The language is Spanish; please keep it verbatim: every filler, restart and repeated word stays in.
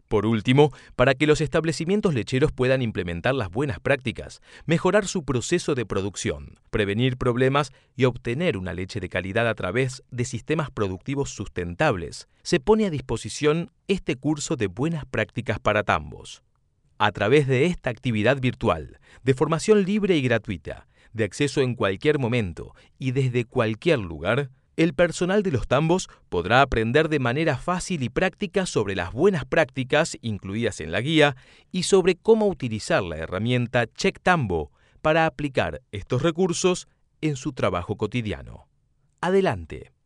Por último, para que los establecimientos lecheros puedan implementar las buenas prácticas, mejorar su proceso de producción, prevenir problemas y obtener una leche de calidad a través de sistemas productivos sustentables, se pone a disposición este curso de buenas prácticas para tambos. A través de esta actividad virtual, de formación libre y gratuita, de acceso en cualquier momento y desde cualquier lugar, el personal de los tambos podrá aprender de manera fácil y práctica sobre las buenas prácticas incluidas en la guía y sobre cómo utilizar la herramienta Check Tambo para aplicar estos recursos en su trabajo cotidiano. Adelante.